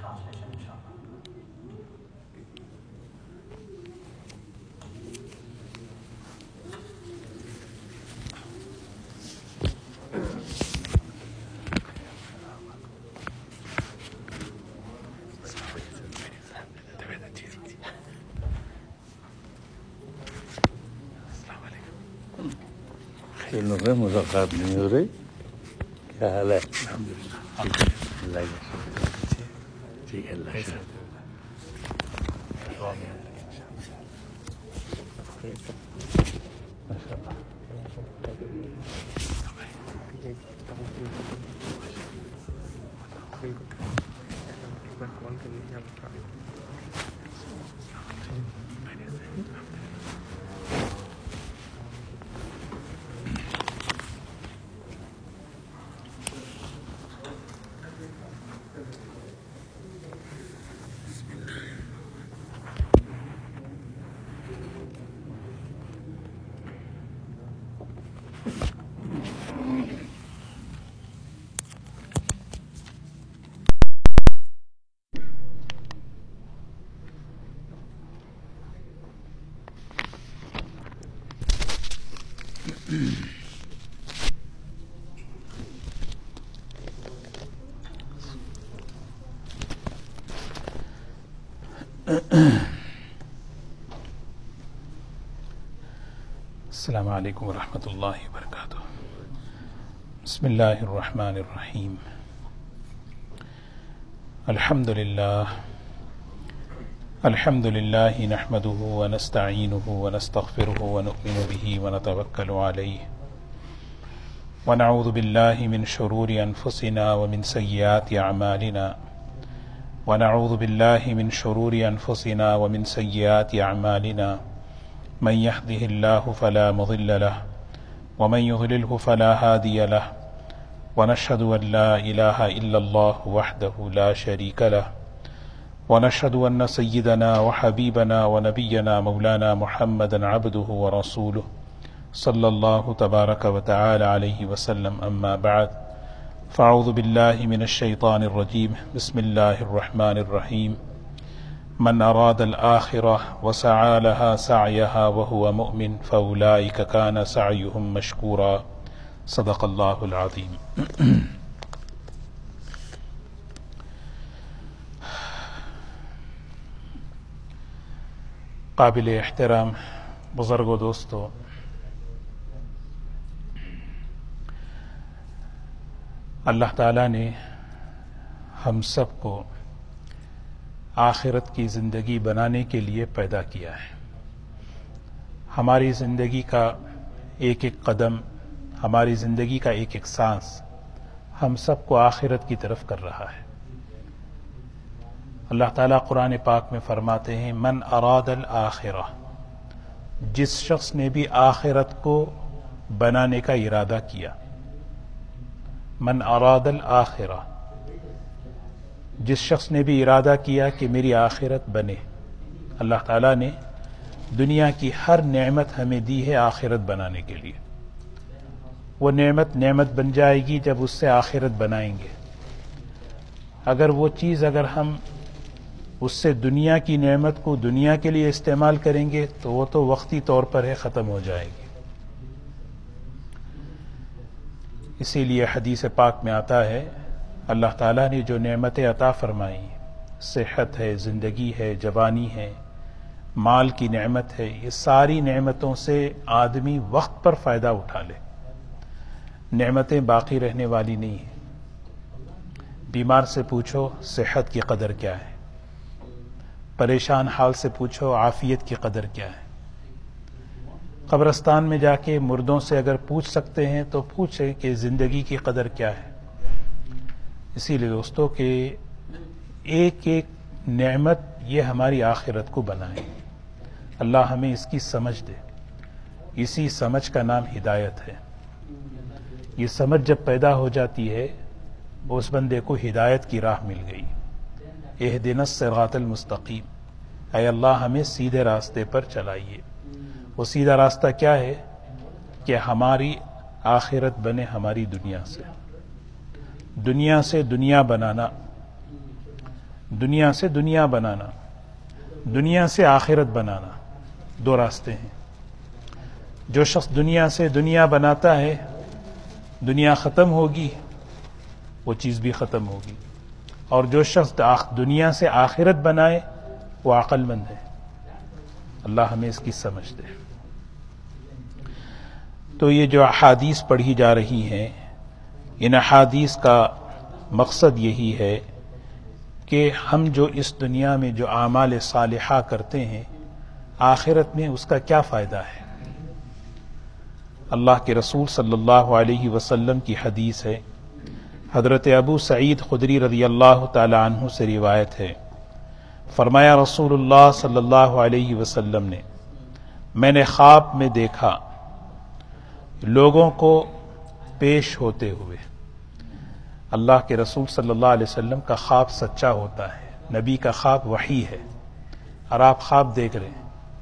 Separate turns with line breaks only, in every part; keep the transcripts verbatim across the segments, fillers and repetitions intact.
Translation انشاءاللہ.
میں ملاقات نہیں ہو رہی. کیا حال ہے؟ اللہ کا ٹھیک ہے. اللہ کا
السلام علیکم ورحمۃ اللہ وبرکاتہ. بسم اللہ الرحمن الرحیم. الحمد للہ الحمد للہ نحمده ونستعینه ونستغفره ونؤمن به ونتوکل علیہ ونعوذ باللہ من شرور انفسنا ومن سیئات اعمالنا ونعوذ باللہ من شرور انفسنا ومن سیئات اعمالنا من يهده الله فلا مضل له ومن يضلله فلا هادي له ونشهد أن لا إله إلا الله وحده لا شريك له ونشهد أن سيدنا وحبيبنا ونبينا مولانا محمدا عبده ورسوله صلى الله تبارك وتعالى عليه وسلم. أما بعد فأعوذ بالله من الشيطان الرجيم. بسم الله الرحمن الرحيم. من أراد الآخرة وسعى لها سعيها وهو مؤمن فأولئك كان سعيهم مشكورا. صدق الله العظيم. قابل احترام بزرگ و دوستو، اللہ تعالیٰ نے ہم سب کو آخرت کی زندگی بنانے کے لیے پیدا کیا ہے. ہماری زندگی کا ایک ایک قدم، ہماری زندگی کا ایک ایک سانس ہم سب کو آخرت کی طرف کر رہا ہے. اللہ تعالیٰ قرآن پاک میں فرماتے ہیں من اراد الآخرہ، جس شخص نے بھی آخرت کو بنانے کا ارادہ کیا. من اراد الآخرہ، جس شخص نے بھی ارادہ کیا کہ میری آخرت بنے. اللہ تعالیٰ نے دنیا کی ہر نعمت ہمیں دی ہے آخرت بنانے کے لیے. وہ نعمت نعمت بن جائے گی جب اس سے آخرت بنائیں گے. اگر وہ چیز اگر ہم اس سے دنیا کی نعمت کو دنیا کے لیے استعمال کریں گے تو وہ تو وقتی طور پر ہے، ختم ہو جائے گی. اسی لیے حدیث پاک میں آتا ہے اللہ تعالیٰ نے جو نعمتیں عطا فرمائی، صحت ہے، زندگی ہے، جوانی ہے، مال کی نعمت ہے، یہ ساری نعمتوں سے آدمی وقت پر فائدہ اٹھا لے. نعمتیں باقی رہنے والی نہیں ہیں. بیمار سے پوچھو صحت کی قدر کیا ہے، پریشان حال سے پوچھو عافیت کی قدر کیا ہے. قبرستان میں جا کے مردوں سے اگر پوچھ سکتے ہیں تو پوچھیں کہ زندگی کی قدر کیا ہے. اسی لیے دوستو کہ ایک ایک نعمت یہ ہماری آخرت کو بنائے. اللہ ہمیں اس کی سمجھ دے. اسی سمجھ کا نام ہدایت ہے. یہ سمجھ جب پیدا ہو جاتی ہے اس بندے کو ہدایت کی راہ مل گئی. اہدنا الصراط المستقیم، اے اللہ ہمیں سیدھے راستے پر چلائیے. وہ سیدھا راستہ کیا ہے کہ ہماری آخرت بنے ہماری دنیا سے. دنیا سے دنیا بنانا، دنیا سے دنیا بنانا، دنیا سے آخرت بنانا، دو راستے ہیں۔ جو شخص دنیا سے دنیا بناتا ہے، دنیا ختم ہوگی، وہ چیز بھی ختم ہوگی، اور جو شخص دنیا سے آخرت بنائے وہ عقل مند ہے۔ اللہ ہمیں اس کی سمجھ دے۔ تو یہ جو احادیث پڑھی جا رہی ہیں، ان احادیث کا مقصد یہی ہے کہ ہم جو اس دنیا میں جو اعمال صالحہ کرتے ہیں، آخرت میں اس کا کیا فائدہ ہے۔ اللہ کے رسول صلی اللہ علیہ وسلم کی حدیث ہے، حضرت ابو سعید خدری رضی اللہ تعالی عنہ سے روایت ہے، فرمایا رسول اللہ صلی اللہ علیہ وسلم نے، میں نے خواب میں دیکھا لوگوں کو پیش ہوتے ہوئے۔ اللہ کے رسول صلی اللہ علیہ وسلم کا خواب سچا ہوتا ہے، نبی کا خواب وحی ہے، اور آپ خواب دیکھ رہے ہیں۔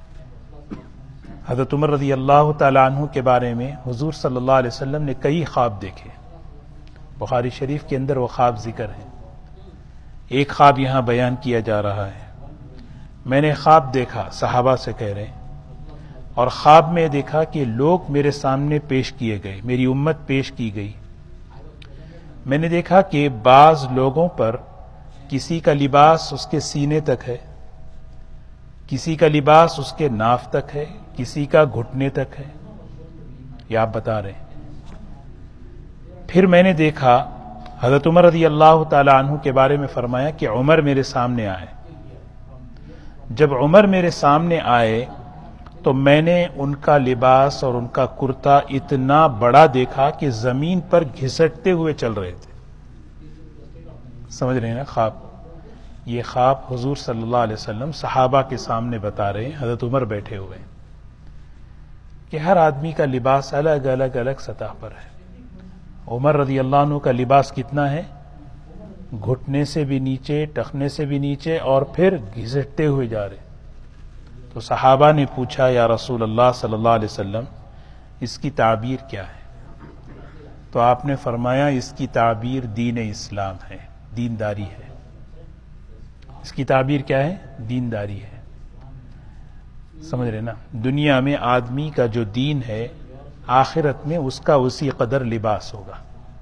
حضرت عمر رضی اللہ تعالیٰ عنہ کے بارے میں حضور صلی اللہ علیہ وسلم نے کئی خواب دیکھے، بخاری شریف کے اندر وہ خواب ذکر ہیں۔ ایک خواب یہاں بیان کیا جا رہا ہے، میں نے خواب دیکھا، صحابہ سے کہہ رہے ہیں، اور خواب میں دیکھا کہ لوگ میرے سامنے پیش کیے گئے، میری امت پیش کی گئی۔ میں نے دیکھا کہ بعض لوگوں پر کسی کا لباس اس کے سینے تک ہے، کسی کا لباس اس کے ناف تک ہے، کسی کا گھٹنے تک ہے، یہ آپ بتا رہے ہیں۔ پھر میں نے دیکھا، حضرت عمر رضی اللہ تعالی عنہ کے بارے میں فرمایا کہ عمر میرے سامنے آئے۔ جب عمر میرے سامنے آئے تو میں نے ان کا لباس اور ان کا کرتا اتنا بڑا دیکھا کہ زمین پر گھسٹتے ہوئے چل رہے تھے۔ سمجھ رہے ہیں نا خواب؟ یہ خواب حضور صلی اللہ علیہ وسلم صحابہ کے سامنے بتا رہے ہیں، حضرت عمر بیٹھے ہوئے ہیں، کہ ہر آدمی کا لباس الگ الگ الگ سطح پر ہے۔ عمر رضی اللہ عنہ کا لباس کتنا ہے؟ گھٹنے سے بھی نیچے، ٹخنے سے بھی نیچے، اور پھر گھسٹتے ہوئے جا رہے۔ تو صحابہ نے پوچھا، یا رسول اللہ صلی اللہ علیہ وسلم، اس کی تعبیر کیا ہے؟ تو آپ نے فرمایا، اس کی تعبیر دین اسلام ہے، دینداری ہے۔ اس کی تعبیر کیا ہے؟ دینداری ہے۔ سمجھ رہے نا؟ دنیا میں آدمی کا جو دین ہے، آخرت میں اس کا اسی قدر لباس ہوگا۔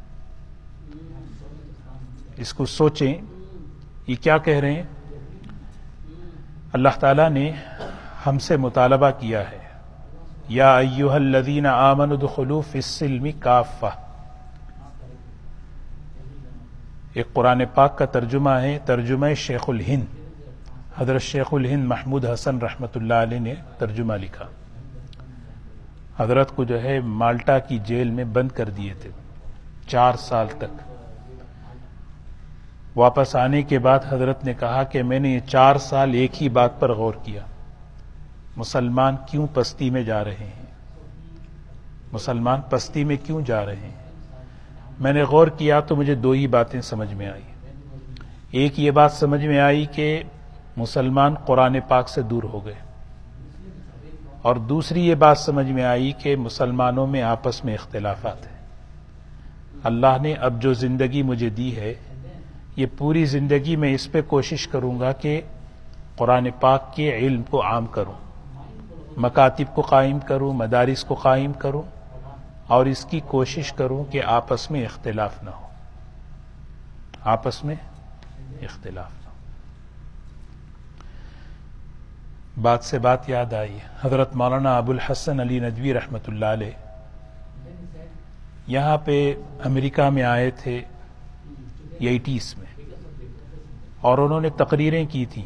اس کو سوچیں، یہ کیا کہہ رہے ہیں؟ اللہ تعالیٰ نے ہم سے مطالبہ کیا ہے، یا ایھا الذین آمنوا ادخلوا فی السلم کافہ۔ ایک قرآن پاک کا ترجمہ ہے، ترجمہ شیخ الہند، حضرت شیخ الہند محمود حسن رحمۃ اللہ علیہ نے ترجمہ لکھا۔ حضرت کو جو ہے مالٹا کی جیل میں بند کر دیے تھے چار سال تک۔ واپس آنے کے بعد حضرت نے کہا کہ میں نے یہ چار سال ایک ہی بات پر غور کیا، مسلمان کیوں پستی میں جا رہے ہیں، مسلمان پستی میں کیوں جا رہے ہیں۔ میں نے غور کیا تو مجھے دو ہی باتیں سمجھ میں آئی۔ ایک یہ بات سمجھ میں آئی کہ مسلمان قرآن پاک سے دور ہو گئے، اور دوسری یہ بات سمجھ میں آئی کہ مسلمانوں میں آپس میں اختلافات ہیں۔ اللہ نے اب جو زندگی مجھے دی ہے، یہ پوری زندگی میں اس پہ کوشش کروں گا کہ قرآن پاک کے علم کو عام کروں، مکاتب کو قائم کروں، مدارس کو قائم کروں، اور اس کی کوشش کروں کہ آپس میں اختلاف نہ ہو، آپس میں اختلاف نہ ہو۔ بات سے بات یاد آئی، حضرت مولانا ابو الحسن علی ندوی رحمۃ اللہ علیہ یہاں پہ امریکہ میں آئے تھے ایٹیس میں، اور انہوں نے تقریریں کی تھیں،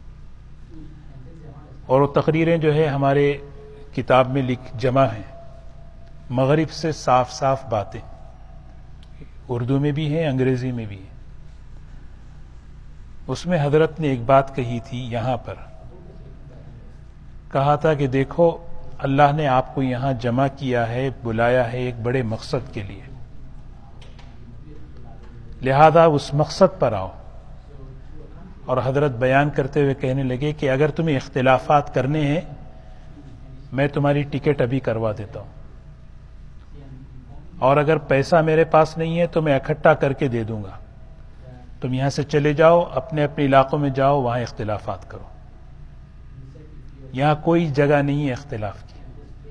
اور وہ تقریریں جو ہے ہمارے کتاب میں لکھ جمع ہیں، مغرب سے صاف صاف باتیں، اردو میں بھی ہیں، انگریزی میں بھی ہیں۔ اس میں حضرت نے ایک بات کہی تھی، یہاں پر کہا تھا کہ دیکھو، اللہ نے آپ کو یہاں جمع کیا ہے، بلایا ہے ایک بڑے مقصد کے لیے، لہذا اس مقصد پر آؤ۔ اور حضرت بیان کرتے ہوئے کہنے لگے کہ اگر تمہیں اختلافات کرنے ہیں، میں تمہاری ٹکٹ ابھی کروا دیتا ہوں، اور اگر پیسہ میرے پاس نہیں ہے تو میں اکٹھا کر کے دے دوں گا، تم یہاں سے چلے جاؤ، اپنے اپنے علاقوں میں جاؤ، وہاں اختلافات کرو، یہاں کوئی جگہ نہیں ہے اختلاف کی.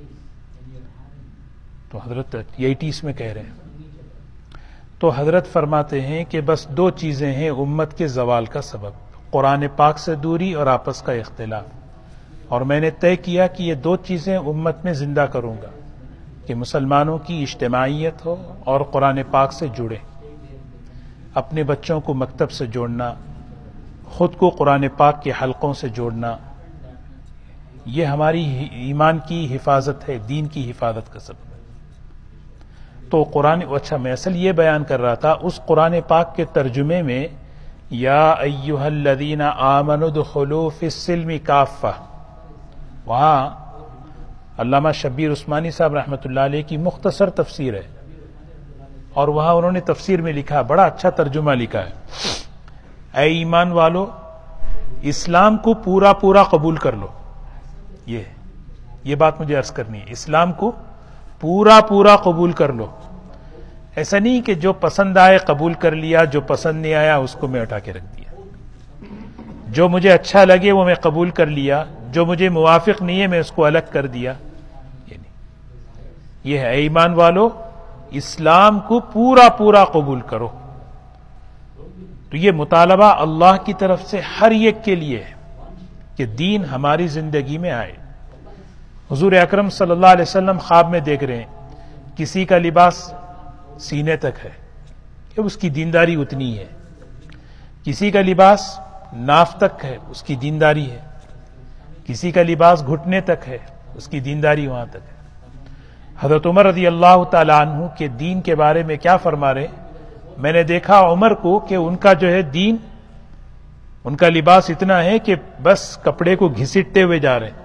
تو حضرت ایٹیس میں کہہ رہے ہیں. تو حضرت فرماتے ہیں کہ بس دو چیزیں ہیں امت کے زوال کا سبب، قرآن پاک سے دوری اور آپس کا اختلاف. اور میں نے طے کیا کہ یہ دو چیزیں امت میں زندہ کروں گا، کہ مسلمانوں کی اجتماعیت ہو اور قرآن پاک سے جڑے، اپنے بچوں کو مکتب سے جوڑنا، خود کو قرآن پاک کے حلقوں سے جوڑنا. یہ ہماری ایمان کی حفاظت ہے، دین کی حفاظت کا سبب. تو قرآن اچھا میں اصل یہ بیان کر رہا تھا، اس قرآن پاک کے ترجمے میں یا ایھا الذین آمنوا ادخلوا فی السلم کافہ، وہاں علامہ شبیر عثمانی صاحب رحمۃ اللہ علیہ کی مختصر تفسیر ہے، اور وہاں انہوں نے تفسیر میں لکھا، بڑا اچھا ترجمہ لکھا ہے، اے ایمان والو اسلام کو پورا پورا قبول کر لو. یہ یہ بات مجھے عرض کرنی ہے، اسلام کو پورا پورا قبول کر لو. ایسا نہیں کہ جو پسند آئے قبول کر لیا، جو پسند نہیں آیا اس کو میں اٹھا کے رکھ دیا. جو مجھے اچھا لگے وہ میں قبول کر لیا، جو مجھے موافق نہیں ہے میں اس کو الگ کر دیا. یہ نہیں، یہ ہے ایمان والو اسلام کو پورا پورا قبول کرو. تو یہ مطالبہ اللہ کی طرف سے ہر ایک کے لیے ہے کہ دین ہماری زندگی میں آئے. حضور اکرم صلی اللہ علیہ وسلم خواب میں دیکھ رہے ہیں کسی کا لباس سینے تک ہے کہ اس کی دینداری اتنی ہے، کسی کا لباس ناف تک ہے اس کی دینداری ہے، کسی کا لباس گھٹنے تک ہے اس کی دینداری وہاں تک ہے. حضرت عمر رضی اللہ تعالیٰ عنہ کے دین کے بارے میں کیا فرما رہے، میں نے دیکھا عمر کو کہ ان کا جو ہے دین، ان کا لباس اتنا ہے کہ بس کپڑے کو گھسیٹتے ہوئے جا رہے ہیں،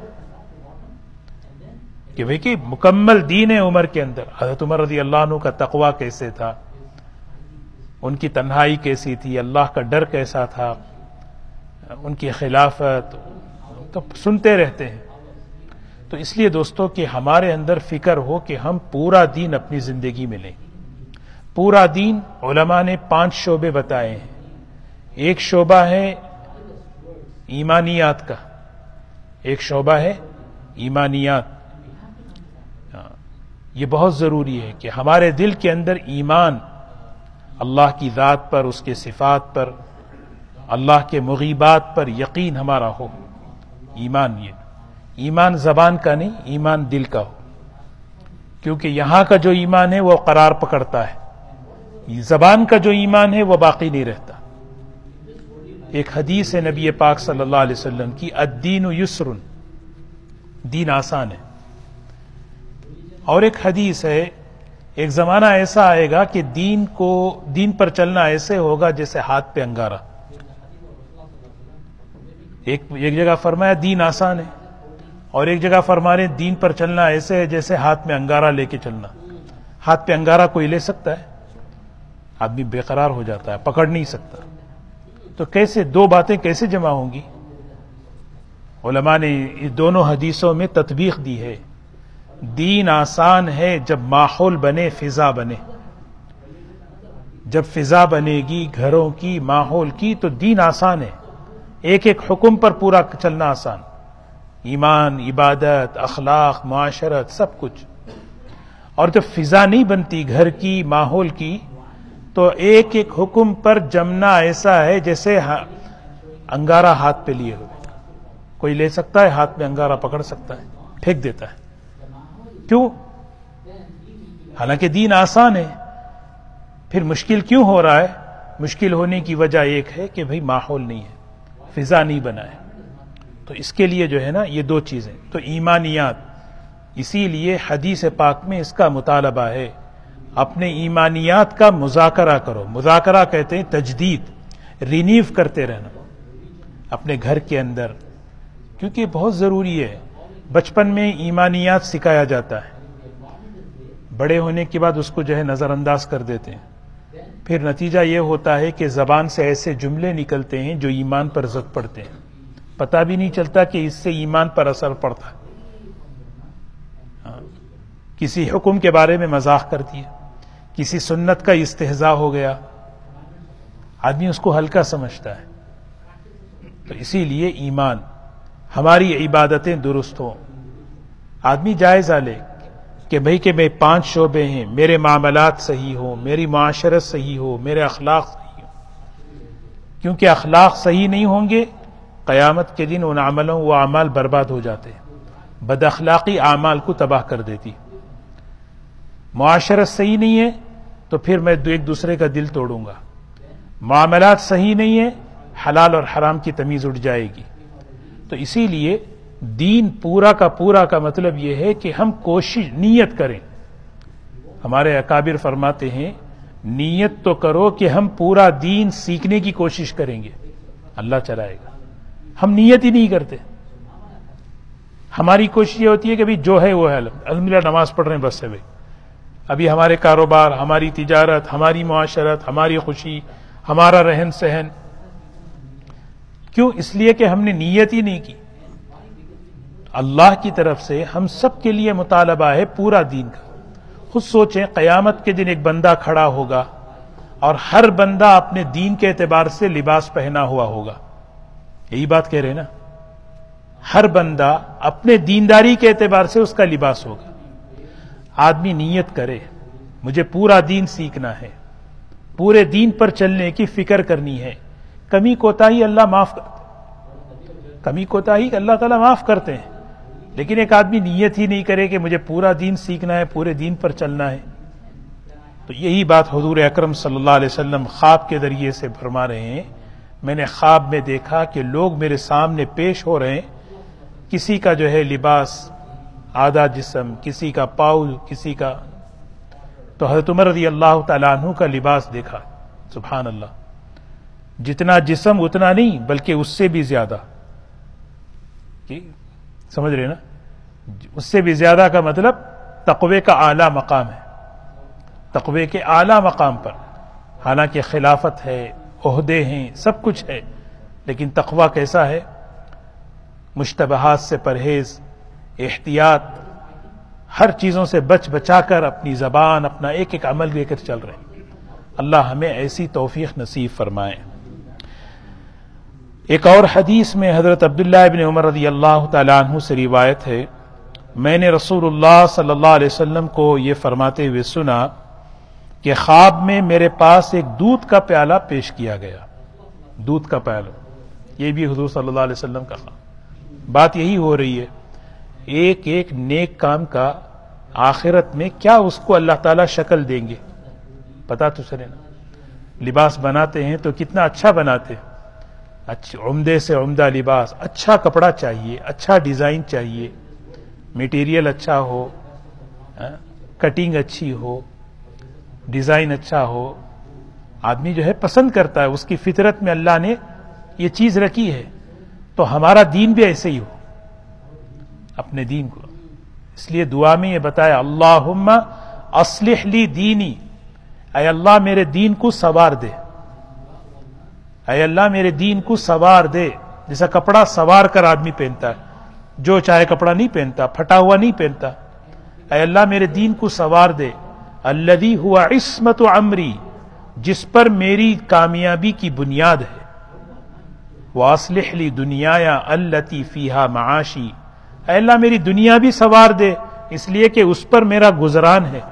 کہ بھئی کہ مکمل دین ہے عمر کے اندر. حضرت عمر رضی اللہ عنہ کا تقویٰ کیسے تھا، ان کی تنہائی کیسی تھی، اللہ کا ڈر کیسا تھا، ان کی خلافت تو سنتے رہتے ہیں. تو اس لیے دوستو کہ ہمارے اندر فکر ہو کہ ہم پورا دین اپنی زندگی میں لیں. پورا دین علماء نے پانچ شعبے بتائے ہیں. ایک شعبہ ہے ایمانیات کا، ایک شعبہ ہے ایمانیات. یہ بہت ضروری ہے کہ ہمارے دل کے اندر ایمان اللہ کی ذات پر، اس کے صفات پر، اللہ کے مغیبات پر یقین ہمارا ہو. ایمان، یہ ایمان زبان کا نہیں، ایمان دل کا ہو. کیونکہ یہاں کا جو ایمان ہے وہ قرار پکڑتا ہے، زبان کا جو ایمان ہے وہ باقی نہیں رہتا. ایک حدیث ہے نبی پاک صلی اللہ علیہ وسلم کی، الدین یسر، دین آسان ہے. اور ایک حدیث ہے، ایک زمانہ ایسا آئے گا کہ دین کو دین پر چلنا ایسے ہوگا جیسے ہاتھ پہ انگارہ. ایک ایک جگہ فرمایا دین آسان ہے، اور ایک جگہ فرما رہے دین پر چلنا ایسے ہے جیسے ہاتھ میں انگارہ لے کے چلنا. ہاتھ پہ انگارہ کوئی لے سکتا ہے؟ آدمی بے قرار ہو جاتا ہے، پکڑ نہیں سکتا. تو کیسے دو باتیں کیسے جمع ہوں گی؟ علماء نے اس دونوں حدیثوں میں تطبیق دی ہے. دین آسان ہے جب ماحول بنے، فضا بنے. جب فضا بنے گی گھروں کی، ماحول کی، تو دین آسان ہے. ایک ایک حکم پر پورا چلنا آسان، ایمان، عبادت، اخلاق، معاشرت، سب کچھ. اور جب فضا نہیں بنتی گھر کی، ماحول کی، تو ایک ایک حکم پر جمنا ایسا ہے جیسے انگارہ ہاتھ پہ لیے ہوئے. کوئی لے سکتا ہے ہاتھ میں انگارہ، پکڑ سکتا ہے، پھینک دیتا ہے. کیوں؟ حالانکہ دین آسان ہے. پھر مشکل کیوں ہو رہا ہے؟ مشکل ہونے کی وجہ ایک ہے کہ بھئی ماحول نہیں ہے، فضا نہیں بنا ہے. تو اس کے لیے جو ہے نا یہ دو چیزیں تو ایمانیات. اسی لیے حدیث پاک میں اس کا مطالبہ ہے، اپنے ایمانیات کا مذاکرہ کرو. مذاکرہ کہتے ہیں تجدید، رینیو کرتے رہنا اپنے گھر کے اندر، کیونکہ بہت ضروری ہے. بچپن میں ایمانیات سکھایا جاتا ہے، بڑے ہونے کے بعد اس کو جو ہے نظر انداز کر دیتے ہیں. پھر نتیجہ یہ ہوتا ہے کہ زبان سے ایسے جملے نکلتے ہیں جو ایمان پر زد پڑتے ہیں، پتہ بھی نہیں چلتا کہ اس سے ایمان پر اثر پڑتا ہے. کسی حکم کے بارے میں مذاق کر دیا، کسی سنت کا استہزاء ہو گیا. آدمی اس کو ہلکا سمجھتا ہے. تو اسی لیے ایمان، ہماری عبادتیں درست ہوں. آدمی جائزہ لے کہ بھئی کہ میں پانچ شعبے ہیں، میرے معاملات صحیح ہوں، میری معاشرت صحیح ہو، میرے اخلاق صحیح ہوں. کیونکہ اخلاق صحیح نہیں ہوں گے، قیامت کے دن ان عملوں وہ اعمال برباد ہو جاتے ہیں. بد اخلاقی اعمال کو تباہ کر دیتی. معاشرت صحیح نہیں ہے تو پھر میں ایک دوسرے کا دل توڑوں گا. معاملات صحیح نہیں ہے، حلال اور حرام کی تمیز اٹھ جائے گی. تو اسی لیے دین پورا کا پورا کا مطلب یہ ہے کہ ہم کوشش نیت کریں. ہمارے اکابر فرماتے ہیں نیت تو کرو کہ ہم پورا دین سیکھنے کی کوشش کریں گے، اللہ چلائے گا. ہم نیت ہی نہیں کرتے. ہماری کوشش یہ ہوتی ہے کہ بھی جو ہے وہ ہے، الحمدللہ نماز پڑھ رہے ہیں بس سے بھائی. ابھی ہمارے کاروبار، ہماری تجارت، ہماری معاشرت، ہماری خوشی، ہمارا رہن سہن. کیوں؟ اس لیے کہ ہم نے نیت ہی نہیں کی. اللہ کی طرف سے ہم سب کے لیے مطالبہ ہے پورا دین کا. خود سوچیں قیامت کے دن ایک بندہ کھڑا ہوگا اور ہر بندہ اپنے دین کے اعتبار سے لباس پہنا ہوا ہوگا. یہی بات کہہ رہے ہیں نا؟ ہر بندہ اپنے دینداری کے اعتبار سے اس کا لباس ہوگا. آدمی نیت کرے مجھے پورا دین سیکھنا ہے، پورے دین پر چلنے کی فکر کرنی ہے. کمی کوتاہی اللہ معاف کرتے، کمی کوتاہی اللہ تعالیٰ معاف کرتے ہیں. لیکن ایک آدمی نیت ہی نہیں کرے کہ مجھے پورا دین سیکھنا ہے، پورے دین پر چلنا ہے. تو یہی بات حضور اکرم صلی اللہ علیہ وسلم خواب کے ذریعے سے فرما رہے ہیں. میں نے خواب میں دیکھا کہ لوگ میرے سامنے پیش ہو رہے ہیں، کسی کا جو ہے لباس آدھا جسم، کسی کا پاؤں، کسی کا. تو حضرت عمر رضی اللہ تعالیٰ عنہ کا لباس دیکھا. سبحان اللہ، جتنا جسم اتنا نہیں بلکہ اس سے بھی زیادہ. سمجھ رہے نا؟ اس سے بھی زیادہ کا مطلب تقوی کا اعلیٰ مقام ہے. تقوی کے اعلیٰ مقام پر، حالانکہ خلافت ہے، عہدے ہیں، سب کچھ ہے، لیکن تقوی کیسا ہے؟ مشتبہات سے پرہیز، احتیاط، ہر چیزوں سے بچ بچا کر اپنی زبان، اپنا ایک ایک عمل لے کر چل رہے ہیں. اللہ ہمیں ایسی توفیق نصیب فرمائے. ایک اور حدیث میں حضرت عبداللہ ابن عمر رضی اللہ تعالیٰ عنہ سے روایت ہے، میں نے رسول اللہ صلی اللہ علیہ وسلم کو یہ فرماتے ہوئے سنا کہ خواب میں میرے پاس ایک دودھ کا پیالہ پیش کیا گیا. دودھ کا پیالہ، یہ بھی حضور صلی اللہ علیہ وسلم کا خواب. بات یہی ہو رہی ہے ایک ایک نیک کام کا آخرت میں کیا اس کو اللہ تعالیٰ شکل دیں گے پتا تو چلے نا. لباس بناتے ہیں تو کتنا اچھا بناتے ہیں، اچھا عمدے سے عمدہ لباس، اچھا کپڑا چاہیے، اچھا ڈیزائن چاہیے، میٹیریل اچھا ہو، کٹنگ اچھی ہو، ڈیزائن اچھا ہو. آدمی جو ہے پسند کرتا ہے، اس کی فطرت میں اللہ نے یہ چیز رکھی ہے. تو ہمارا دین بھی ایسے ہی ہو، اپنے دین کو. اس لیے دعا میں یہ بتایا اللہم اصلح لی دینی، اے اللہ میرے دین کو سوار دے، اے اللہ میرے دین کو سوار دے. جیسا کپڑا سوار کر آدمی پہنتا ہے، جو چاہے کپڑا نہیں پہنتا، پھٹا ہوا نہیں پہنتا. اے اللہ میرے دین کو سوار دے. الذی ہوا عصمت عمری، جس پر میری کامیابی کی بنیاد ہے. واصلح لی دنیایا التی فیہا معاشی، اے اللہ میری دنیا بھی سوار دے اس لیے کہ اس پر میرا گزران ہے.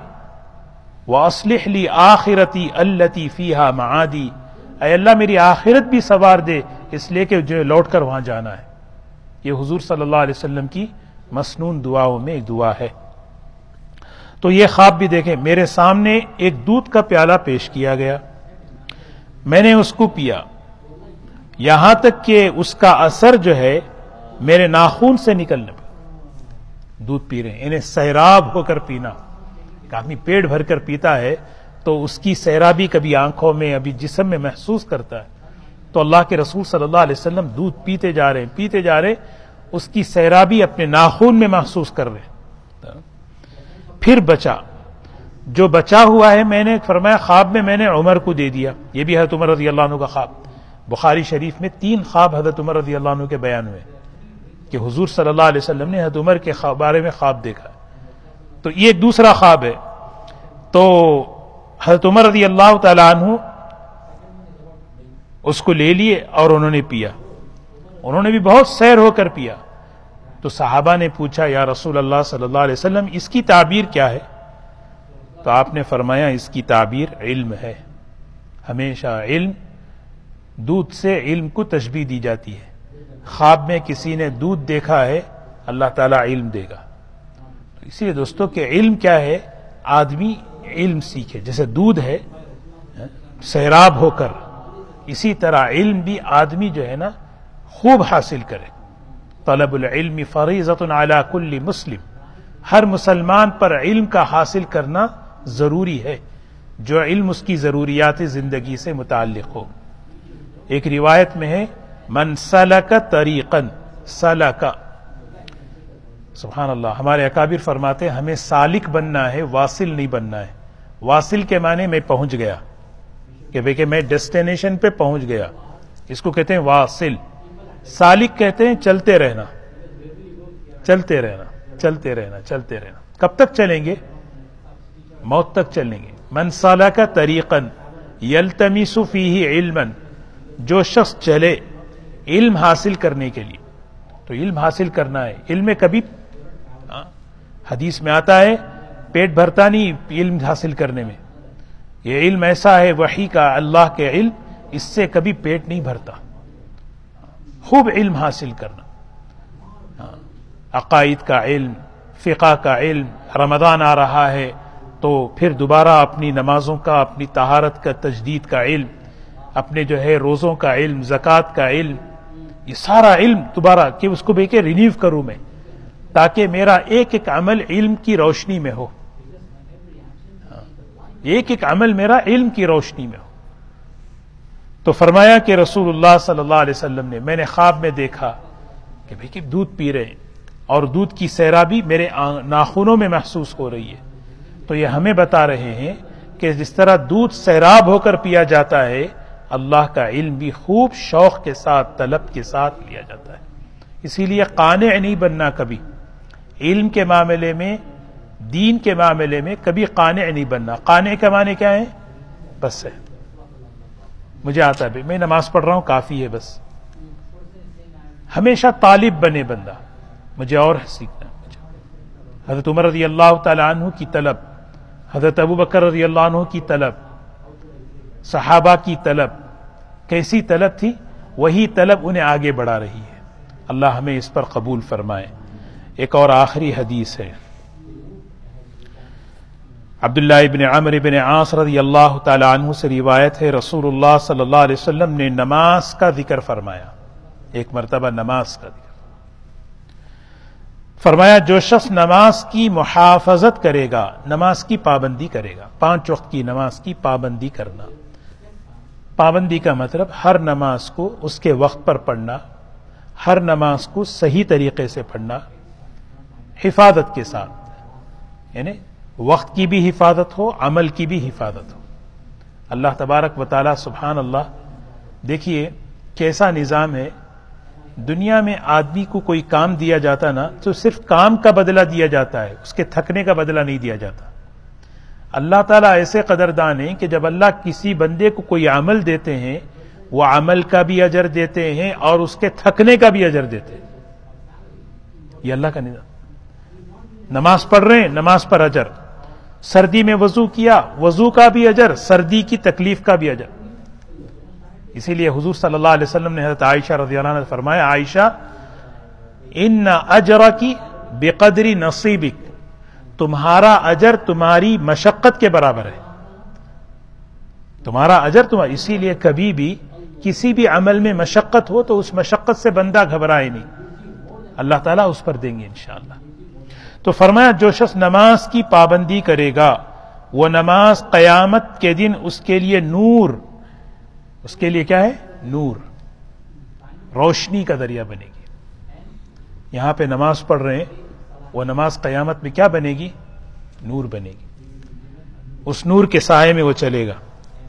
واصلح لی آخرتی التی فیہا معادی، اے اللہ میری آخرت بھی سوار دے اس لیے کہ جو لوٹ کر وہاں جانا ہے. یہ حضور صلی اللہ علیہ وسلم کی مسنون دعاؤں میں ایک دعا ہے. تو یہ خواب بھی دیکھیں، میرے سامنے ایک دودھ کا پیالہ پیش کیا گیا، میں نے اس کو پیا، یہاں تک کہ اس کا اثر جو ہے میرے ناخون سے نکلنے پر. دودھ پی رہے ہیں، انہیں سیراب ہو کر پینا. ایک آدمی پیٹ بھر کر پیتا ہے تو اس کی سیرابی کبھی آنکھوں میں، ابھی جسم میں محسوس کرتا ہے. تو اللہ کے رسول صلی اللہ علیہ وسلم دودھ پیتے جا رہے ہیں پیتے جا رہے ہیں، اس کی سیرابی اپنے ناخون میں محسوس کر رہے ہیں. پھر بچا، جو بچا ہوا ہے میں نے فرمایا خواب میں میں نے عمر کو دے دیا. یہ بھی حضرت عمر رضی اللہ عنہ کا خواب. بخاری شریف میں تین خواب حضرت عمر رضی اللہ عنہ کے بیان ہوئے کہ حضور صلی اللہ علیہ وسلم نے حضرت عمر کے بارے میں خواب دیکھا. تو یہ ایک دوسرا خواب ہے. تو حضرت عمر رضی اللہ تعالی عنہ اس کو لے لیے اور انہوں نے پیا. انہوں نے بھی بہت سیر ہو کر پیا. تو صحابہ نے پوچھا یا رسول اللہ صلی اللہ علیہ وسلم اس کی تعبیر کیا ہے؟ تو آپ نے فرمایا اس کی تعبیر علم ہے. ہمیشہ علم، دودھ سے علم کو تشبیہ دی جاتی ہے. خواب میں کسی نے دودھ دیکھا ہے، اللہ تعالیٰ علم دے گا. اسی لیے دوستوں کہ علم کیا ہے؟ آدمی علم سیکھے. جیسے دودھ ہے سیراب ہو کر، اسی طرح علم بھی آدمی جو ہے نا خوب حاصل کرے. طلب العلم فریضۃ علی کل مسلم، ہر مسلمان پر علم کا حاصل کرنا ضروری ہے، جو علم اس کی ضروریات زندگی سے متعلق ہو. ایک روایت میں ہے من سلک طریقا سلک، سبحان اللہ. ہمارے اکابر فرماتے ہیں ہمیں سالک بننا ہے، واصل نہیں بننا ہے. واصل کے معنی میں پہنچ گیا، کہ بھئی کہ میں ڈیسٹینیشن پہ پہنچ گیا، اس کو کہتے ہیں واصل. سالک کہتے ہیں چلتے رہنا، چلتے رہنا چلتے رہنا چلتے رہنا. کب تک چلیں گے؟ موت تک چلیں گے. من سلک طریقا یلتمس فیہ علما، جو شخص چلے علم حاصل کرنے کے لیے. تو علم حاصل کرنا ہے. علم میں کبھی حدیث میں آتا ہے پیٹ بھرتا نہیں علم حاصل کرنے میں. یہ علم ایسا ہے وحی کا، اللہ کے علم، اس سے کبھی پیٹ نہیں بھرتا. خوب علم حاصل کرنا، عقائد کا علم، فقہ کا علم. رمضان آ رہا ہے تو پھر دوبارہ اپنی نمازوں کا، اپنی طہارت کا تجدید کا علم، اپنے جو ہے روزوں کا علم، زکوٰۃ کا علم، یہ سارا علم دوبارہ کہ اس کو بے کے رینیو کروں میں، تاکہ میرا ایک ایک عمل علم کی روشنی میں ہو. ایک ایک عمل میرا علم کی روشنی میں ہو. تو فرمایا کہ رسول اللہ صلی اللہ علیہ وسلم نے، میں نے خواب میں دیکھا کہ بھئی کہ دودھ پی رہے ہیں اور دودھ کی سیرابی میرے ناخنوں میں محسوس ہو رہی ہے. تو یہ ہمیں بتا رہے ہیں کہ جس طرح دودھ سیراب ہو کر پیا جاتا ہے، اللہ کا علم بھی خوب شوق کے ساتھ، طلب کے ساتھ لیا جاتا ہے. اسی لیے قانع نہیں بننا کبھی. علم کے معاملے میں، دین کے معاملے میں کبھی قانع نہیں بننا. قانع کا معنی کیا ہے؟ بس ہے، مجھے آتا ہے، میں نماز پڑھ رہا ہوں کافی ہے بس. ہمیشہ طالب بنے بندہ، مجھے اور سیکھنا. حضرت عمر رضی اللہ تعالی عنہ کی طلب، حضرت ابو بکر رضی اللہ عنہ کی طلب، صحابہ کی طلب، کیسی طلب تھی؟ وہی طلب انہیں آگے بڑھا رہی ہے. اللہ ہمیں اس پر قبول فرمائے. ایک اور آخری حدیث ہے، عبداللہ ابن عمرو ابن عاص رضی اللہ تعالی عنہ سے روایت ہے، رسول اللہ صلی اللہ علیہ وسلم نے نماز کا ذکر فرمایا. ایک مرتبہ نماز کا ذکر فرمایا، جو شخص نماز کی محافظت کرے گا، نماز کی پابندی کرے گا. پانچ وقت کی نماز کی پابندی کرنا. پابندی کا مطلب ہر نماز کو اس کے وقت پر پڑھنا، ہر نماز کو صحیح طریقے سے پڑھنا، حفاظت کے ساتھ، یعنی وقت کی بھی حفاظت ہو، عمل کی بھی حفاظت ہو. اللہ تبارک و تعالی سبحان اللہ. دیکھیے کیسا نظام ہے. دنیا میں آدمی کو کوئی کام دیا جاتا نا تو صرف کام کا بدلہ دیا جاتا ہے، اس کے تھکنے کا بدلہ نہیں دیا جاتا. اللہ تعالیٰ ایسے قدردان ہیں کہ جب اللہ کسی بندے کو کوئی عمل دیتے ہیں، وہ عمل کا بھی اجر دیتے ہیں اور اس کے تھکنے کا بھی اجر دیتے ہیں. یہ اللہ کا نظام. نماز پڑھ رہے ہیں، نماز پر اجر. سردی میں وضو کیا، وضو کا بھی اجر، سردی کی تکلیف کا بھی اجر. اسی لیے حضور صلی اللہ علیہ وسلم نے حضرت عائشہ رضی اللہ عنہ نے فرمایا، عائشہ ان اجرکی بقدر نصیبک، تمہارا اجر تمہاری مشقت کے برابر ہے. تمہارا اجر تمہارا. اسی لیے کبھی بھی کسی بھی عمل میں مشقت ہو تو اس مشقت سے بندہ گھبرائے نہیں، اللہ تعالیٰ اس پر دیں گے انشاءاللہ. تو فرمایا جو شخص نماز کی پابندی کرے گا، وہ نماز قیامت کے دن اس کے لیے نور، اس کے لیے کیا ہے؟ نور، روشنی کا ذریعہ بنے گی. یہاں پہ نماز پڑھ رہے ہیں، وہ نماز قیامت میں کیا بنے گی؟ نور بنے گی. اس نور کے سائے میں وہ چلے گا.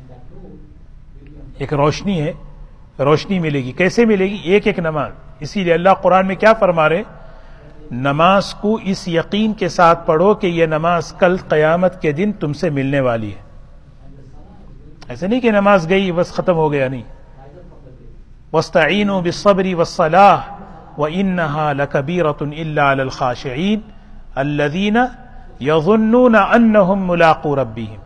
ایک روشنی ہے، روشنی ملے گی. کیسے ملے گی؟ ایک ایک نماز. اسی لیے اللہ قرآن میں کیا فرما رہے؟ نماز کو اس یقین کے ساتھ پڑھو کہ یہ نماز کل قیامت کے دن تم سے ملنے والی ہے. ایسے نہیں کہ نماز گئی بس ختم ہو گیا، نہیں. واستعینوا بالصبر والصلاح وإنها لكبيرة إلا على الخاشعين الذين يظنون أنهم ملاقو ربهم.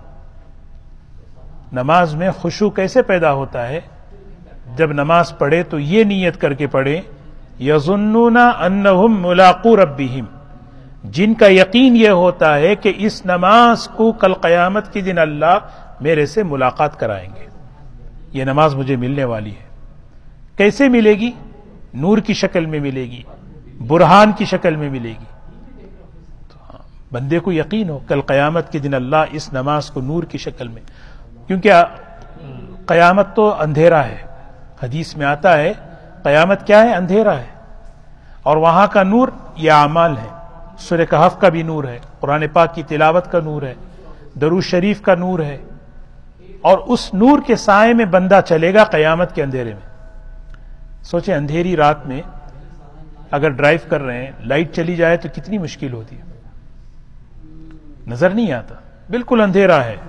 نماز میں خشوع کیسے پیدا ہوتا ہے؟ جب نماز پڑھے تو یہ نیت کر کے پڑھے یظنون انہم ملاقو ربہم، جن کا یقین یہ ہوتا ہے کہ اس نماز کو کل قیامت کے دن اللہ میرے سے ملاقات کرائیں گے، یہ نماز مجھے ملنے والی ہے. کیسے ملے گی؟ نور کی شکل میں ملے گی، برہان کی شکل میں ملے گی. تو ہاں، بندے کو یقین ہو کل قیامت کے دن اللہ اس نماز کو نور کی شکل میں، کیونکہ قیامت تو اندھیرا ہے، حدیث میں آتا ہے قیامت کیا ہے؟ اندھیرا ہے، اور وہاں کا نور یہ اعمال ہے. سورہ کہف کا بھی نور ہے، قرآن پاک کی تلاوت کا نور ہے، درود شریف کا نور ہے، اور اس نور کے سائے میں بندہ چلے گا قیامت کے اندھیرے میں. سوچیں اندھیری رات میں اگر ڈرائیو کر رہے ہیں، لائٹ چلی جائے تو کتنی مشکل ہوتی ہے، نظر نہیں آتا، بالکل اندھیرا ہے.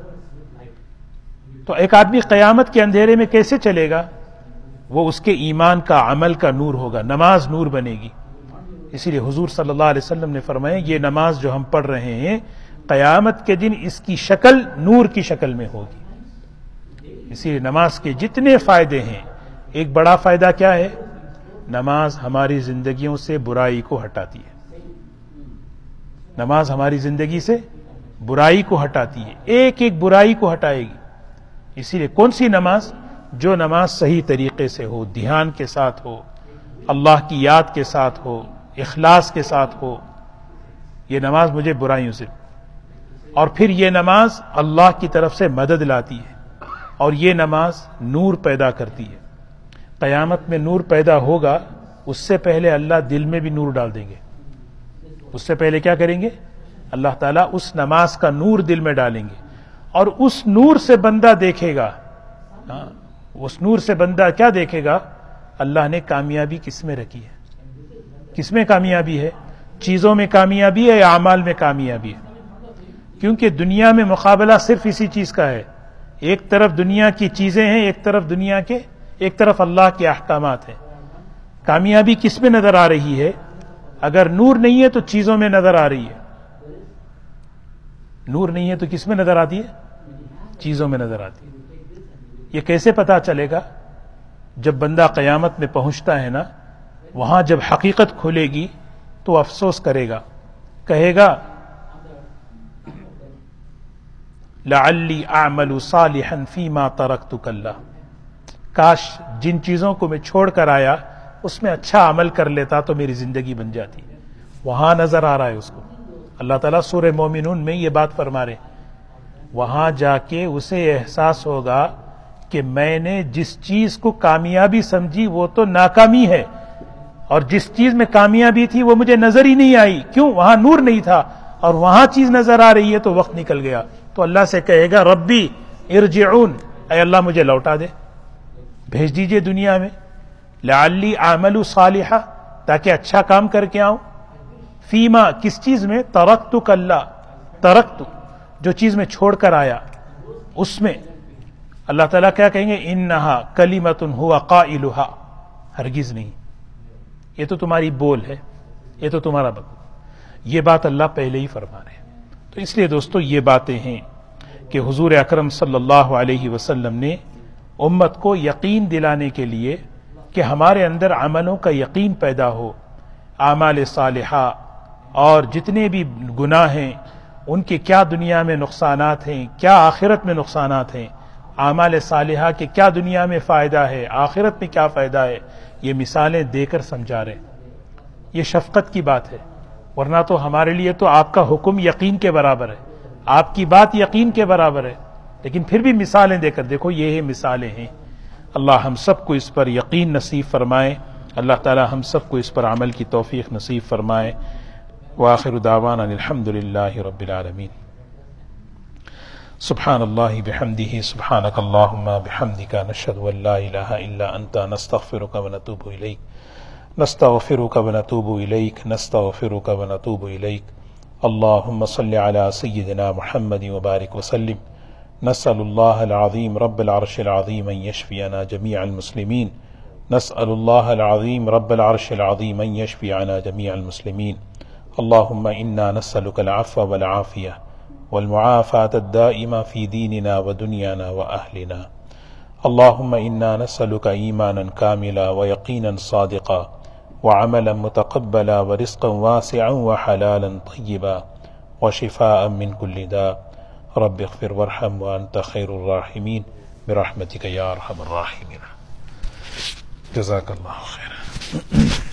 تو ایک آدمی قیامت کے اندھیرے میں کیسے چلے گا؟ وہ اس کے ایمان کا، عمل کا نور ہوگا، نماز نور بنے گی. اسی لیے حضور صلی اللہ علیہ وسلم نے فرمایا یہ نماز جو ہم پڑھ رہے ہیں قیامت کے دن اس کی شکل نور کی شکل میں ہوگی. اسی لیے نماز کے جتنے فائدے ہیں، ایک بڑا فائدہ کیا ہے؟ نماز ہماری زندگیوں سے برائی کو ہٹاتی ہے. نماز ہماری زندگی سے برائی کو ہٹاتی ہے، ایک ایک برائی کو ہٹائے گی. اسی لیے کون سی نماز؟ جو نماز صحیح طریقے سے ہو، دھیان کے ساتھ ہو، اللہ کی یاد کے ساتھ ہو، اخلاص کے ساتھ ہو، یہ نماز مجھے برائیوں سے. اور پھر یہ نماز اللہ کی طرف سے مدد لاتی ہے، اور یہ نماز نور پیدا کرتی ہے. قیامت میں نور پیدا ہوگا، اس سے پہلے اللہ دل میں بھی نور ڈال دیں گے. اس سے پہلے کیا کریں گے؟ اللہ تعالیٰ اس نماز کا نور دل میں ڈالیں گے، اور اس نور سے بندہ دیکھے گا. ہاں، اس نور سے بندہ کیا دیکھے گا؟ اللہ نے کامیابی کس میں رکھی ہے؟ کس میں کامیابی ہے؟ چیزوں میں کامیابی ہے یا اعمال میں کامیابی ہے؟ کیونکہ دنیا میں مقابلہ صرف اسی چیز کا ہے. ایک طرف دنیا کی چیزیں ہیں، ایک طرف دنیا کے ایک طرف اللہ کے احکامات ہیں. کامیابی کس میں نظر آ رہی ہے؟ اگر نور نہیں ہے تو چیزوں میں نظر آ رہی ہے. نور نہیں ہے تو کس میں نظر آتی ہے؟ چیزوں میں نظر آتی ہے. یہ کیسے پتا چلے گا؟ جب بندہ قیامت میں پہنچتا ہے نا، وہاں جب حقیقت کھلے گی تو افسوس کرے گا، کہے گا لعلی اعمل صالحا فیما ترکت کلا، کاش جن چیزوں کو میں چھوڑ کر آیا اس میں اچھا عمل کر لیتا تو میری زندگی بن جاتی. وہاں نظر آ رہا ہے اس کو. اللہ تعالیٰ سورہ مومنون میں یہ بات فرما رہے، وہاں جا کے اسے احساس ہوگا کہ میں نے جس چیز کو کامیابی سمجھی وہ تو ناکامی ہے، اور جس چیز میں کامیابی تھی وہ مجھے نظر ہی نہیں آئی. کیوں؟ وہاں نور نہیں تھا، اور وہاں چیز نظر آ رہی ہے تو وقت نکل گیا. تو اللہ سے کہے گا ربی ارجعون، اے اللہ مجھے لوٹا دے، بھیج دیجئے دنیا میں. لعلی اعمل صالحا، تاکہ اچھا کام کر کے آؤں. فیما، کس چیز میں؟ ترکت کلا، ترکت، جو چیز میں چھوڑ کر آیا اس میں. اللہ تعالیٰ کیا کہیں گے؟ انہا کلمۃ ہوا قائلہا، ہرگز نہیں، یہ تو تمہاری بول ہے، یہ تو تمہارا بول. یہ بات اللہ پہلے ہی فرما رہے ہیں. تو اس لیے دوستو یہ باتیں ہیں کہ حضور اکرم صلی اللہ علیہ وسلم نے امت کو یقین دلانے کے لیے کہ ہمارے اندر عملوں کا یقین پیدا ہو، اعمال صالحہ اور جتنے بھی گناہ ہیں ان کے کیا دنیا میں نقصانات ہیں، کیا آخرت میں نقصانات ہیں، اعمال صالحہ کے کیا دنیا میں فائدہ ہے، آخرت میں کیا فائدہ ہے، یہ مثالیں دے کر سمجھا رہے. یہ شفقت کی بات ہے، ورنہ تو ہمارے لیے تو آپ کا حکم یقین کے برابر ہے، آپ کی بات یقین کے برابر ہے، لیکن پھر بھی مثالیں دے کر دیکھو یہ مثالیں ہیں. اللہ ہم سب کو اس پر یقین نصیب فرمائے، اللہ تعالی ہم سب کو اس پر عمل کی توفیق نصیب فرمائے. وآخر دعوانا الحمد للہ رب العالمین. سبحان اللہ بحمدہ، سبحانک اللہم بحمدک، نشہد ان لا الہ الا انت، نستغفرک ونتوب الیک، نستغفرک ونتوب الیک، نستغفرک ونتوب الیک. اللہم صل علی سیدنا محمد وبارک وسلم. نسأل اللہ العظیم رب العرش العظیم ان یشفینا جمیع المسلمین نسأل الله العظيم رب العرش العظيم أن يشفي عنا جميع المسلمين. اللهم إنا نسألك العفو والعافية والمعافاة الدائمة في ديننا ودنيانا وأهلنا. اللهم إنا نسألك إيمانا كاملا ويقينا صادقا وعملا متقبلا ورزقا واسعا وحلالا طيبا وشفاء من كل داء. رب اغفر وارحم وأنت خير الراحمين برحمتك يا أرحم الراحمين. جزاك الله خيرا.